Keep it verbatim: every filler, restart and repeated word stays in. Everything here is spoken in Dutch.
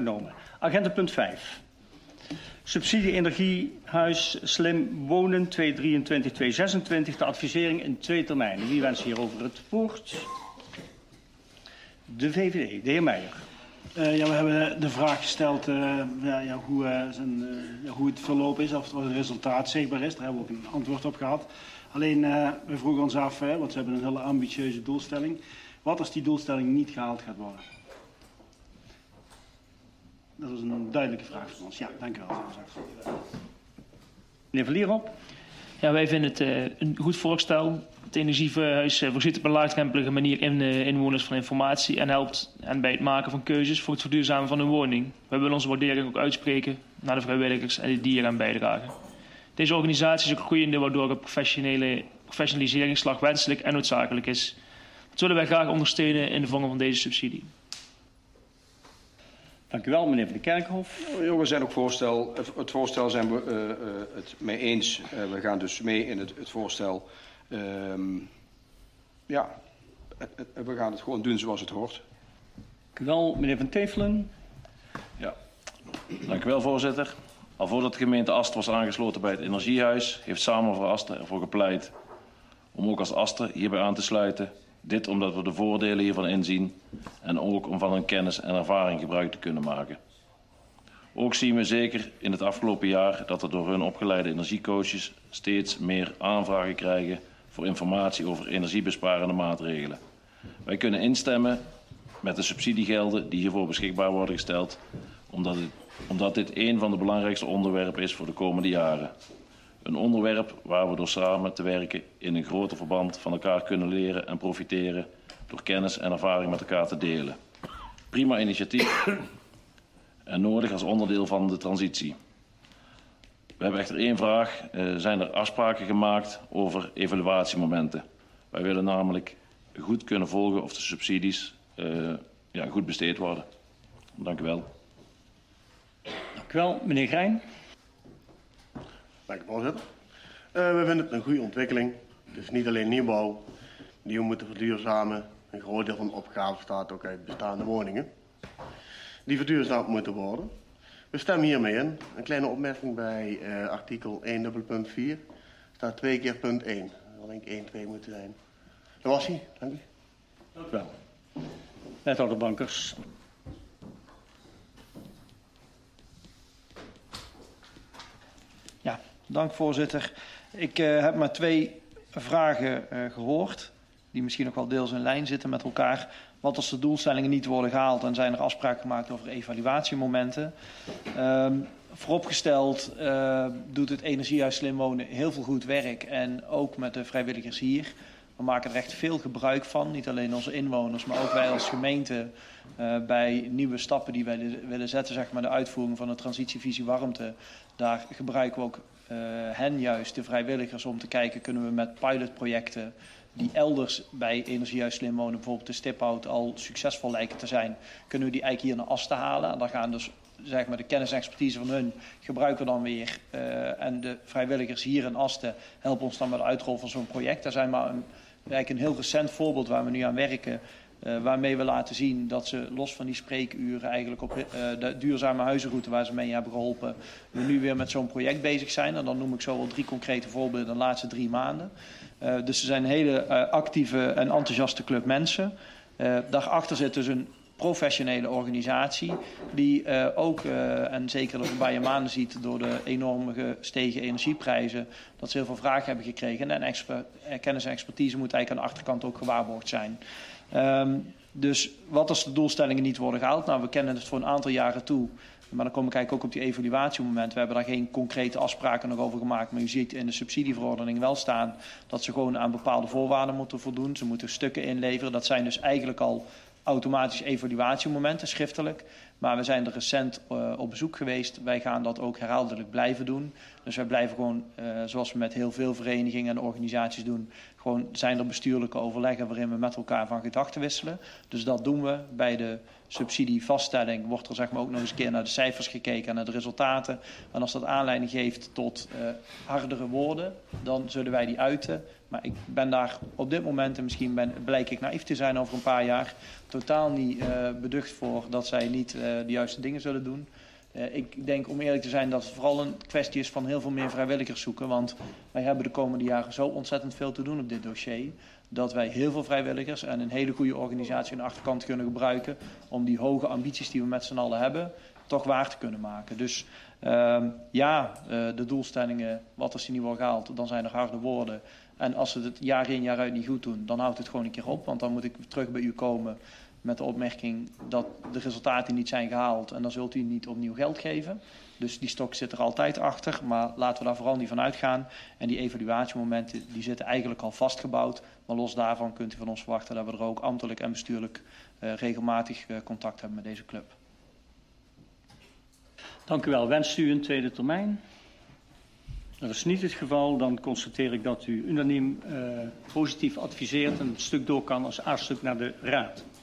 aangenomen. Agenda punt vijf. Subsidie energiehuis slim wonen tweehonderddrieëntwintig tot tweehonderdzesentwintig. De advisering in twee termijnen. Wie wenst hierover het woord? De V V D, de heer Meijer. Uh, ja, we hebben de vraag gesteld uh, ja, ja, hoe, uh, zijn, uh, ja, hoe het verloop is, of het resultaat zichtbaar is. Daar hebben we ook een antwoord op gehad. Alleen, uh, we vroegen ons af, hè, want ze hebben een hele ambitieuze doelstelling. Wat als die doelstelling niet gehaald gaat worden? Dat is een duidelijke vraag van ons. Ja, dank u wel. Meneer Verlierop. Ja, wij vinden het uh, een goed voorstel. Het energiehuis uh, voorziet op een laagdrempelige manier in uh, inwoners van informatie en helpt hen bij het maken van keuzes voor het verduurzamen van hun woning. Wij willen onze waardering ook uitspreken naar de vrijwilligers en die hier aan bijdragen. Deze organisatie is ook groeiende, waardoor een professionele professionaliseringsslag wenselijk en noodzakelijk is. Dat willen wij graag ondersteunen in de vorm van deze subsidie. Dank u wel, meneer Van de Kerkhof. Ja, we zijn ook voorstel, het voorstel zijn we uh, uh, het mee eens. Uh, we gaan dus mee in het, het voorstel. Um, ja, het, het, we gaan het gewoon doen zoals het hoort. Dank u wel, meneer Van Tevelen. Ja, dank u wel, voorzitter. Al voordat de gemeente Aster was aangesloten bij het energiehuis, heeft Samen voor Aster ervoor gepleit om ook als Aster hierbij aan te sluiten. Dit omdat we de voordelen hiervan inzien en ook om van hun kennis en ervaring gebruik te kunnen maken. Ook zien we zeker in het afgelopen jaar dat we door hun opgeleide energiecoaches steeds meer aanvragen krijgen voor informatie over energiebesparende maatregelen. Wij kunnen instemmen met de subsidiegelden die hiervoor beschikbaar worden gesteld, omdat, het, omdat dit een van de belangrijkste onderwerpen is voor de komende jaren. Een onderwerp waar we door samen te werken in een groter verband van elkaar kunnen leren en profiteren door kennis en ervaring met elkaar te delen. Prima initiatief en nodig als onderdeel van de transitie. We hebben echter één vraag. Uh, zijn er afspraken gemaakt over evaluatiemomenten? Wij willen namelijk goed kunnen volgen of de subsidies uh, ja, goed besteed worden. Dank u wel. Dank u wel, meneer Grijn. Dank u, voorzitter. Uh, we vinden het een goede ontwikkeling. Het is niet alleen nieuwbouw die we moeten verduurzamen. Een groot deel van de opgave bestaat ook uit bestaande woningen die verduurzaamd moeten worden. We stemmen hiermee in. Een kleine opmerking bij uh, artikel één punt vier. Staat twee keer punt één. Dat zal denk ik één, twee moeten zijn. Dat was hij. Dank u. Dank u wel. Wethouder Bankers. Ja, dank voorzitter. Ik uh, heb maar twee vragen uh, gehoord, die misschien ook wel deels in lijn zitten met elkaar. Wat als de doelstellingen niet worden gehaald en zijn er afspraken gemaakt over evaluatiemomenten? Uh, vooropgesteld uh, doet het Energiehuis Slim Wonen heel veel goed werk en ook met de vrijwilligers hier. We maken er echt veel gebruik van, niet alleen onze inwoners, maar ook wij als gemeente uh, bij nieuwe stappen die wij willen zetten, zeg maar de uitvoering van de transitievisie warmte. Daar gebruiken we ook uh, hen juist, de vrijwilligers, om te kijken, kunnen we met pilotprojecten die elders bij Energiehuis Slim Wonen, bijvoorbeeld de Stiphout, al succesvol lijken te zijn, kunnen we die eigenlijk hier naar Aster halen. En daar gaan dus zeg maar de kennis en expertise van hun gebruiken we dan weer. Uh, en de vrijwilligers hier in Aster helpen ons dan met de uitrol van zo'n project. Daar zijn maar een, eigenlijk een heel recent voorbeeld waar we nu aan werken. Uh, waarmee we laten zien dat ze los van die spreekuren eigenlijk op uh, de duurzame huizenroute waar ze mee hebben geholpen, we nu weer met zo'n project bezig zijn. En dan noem ik zo wel drie concrete voorbeelden de laatste drie maanden. Uh, dus ze zijn een hele uh, actieve en enthousiaste club mensen. Uh, daarachter zit dus een professionele organisatie die uh, ook, uh, en zeker de voorbije maanden ziet door de enorme gestegen energieprijzen, dat ze heel veel vragen hebben gekregen. En expert, kennis en expertise moet eigenlijk aan de achterkant ook gewaarborgd zijn. Um, dus wat als de doelstellingen niet worden gehaald? Nou, we kennen het voor een aantal jaren toe. Maar dan kom ik eigenlijk ook op die evaluatiemoment. We hebben daar geen concrete afspraken nog over gemaakt. Maar u ziet in de subsidieverordening wel staan dat ze gewoon aan bepaalde voorwaarden moeten voldoen. Ze moeten stukken inleveren. Dat zijn dus eigenlijk al automatisch evaluatiemomenten, schriftelijk. Maar we zijn er recent uh, op bezoek geweest. Wij gaan dat ook herhaaldelijk blijven doen. Dus wij blijven gewoon, uh, zoals we met heel veel verenigingen en organisaties doen, gewoon Gewoon zijn er bestuurlijke overleggen waarin we met elkaar van gedachten wisselen. Dus dat doen we. Bij de subsidievaststelling wordt er zeg maar ook nog eens een keer naar de cijfers gekeken en naar de resultaten. En als dat aanleiding geeft tot uh, hardere woorden, dan zullen wij die uiten. Maar ik ben daar op dit moment, en misschien ben, blijk ik naïef te zijn over een paar jaar, totaal niet uh, beducht voor dat zij niet uh, de juiste dingen zullen doen. Uh, ik denk, om eerlijk te zijn, dat het vooral een kwestie is van heel veel meer vrijwilligers zoeken. Want wij hebben de komende jaren zo ontzettend veel te doen op dit dossier, dat wij heel veel vrijwilligers en een hele goede organisatie aan de achterkant kunnen gebruiken om die hoge ambities die we met z'n allen hebben, toch waar te kunnen maken. Dus uh, ja, uh, de doelstellingen, wat als die niet wordt gehaald, dan zijn er harde woorden. En als ze het jaar in jaar uit niet goed doen, dan houdt het gewoon een keer op. Want dan moet ik terug bij u komen met de opmerking dat de resultaten niet zijn gehaald. En dan zult u niet opnieuw geld geven. Dus die stok zit er altijd achter. Maar laten we daar vooral niet van uitgaan. En die evaluatiemomenten die zitten eigenlijk al vastgebouwd. Maar los daarvan kunt u van ons verwachten dat we er ook ambtelijk en bestuurlijk uh, regelmatig uh, contact hebben met deze club. Dank u wel. Wenst u een tweede termijn? Dat is niet het geval. Dan constateer ik dat u unaniem uh, positief adviseert en het stuk door kan als A-stuk naar de Raad.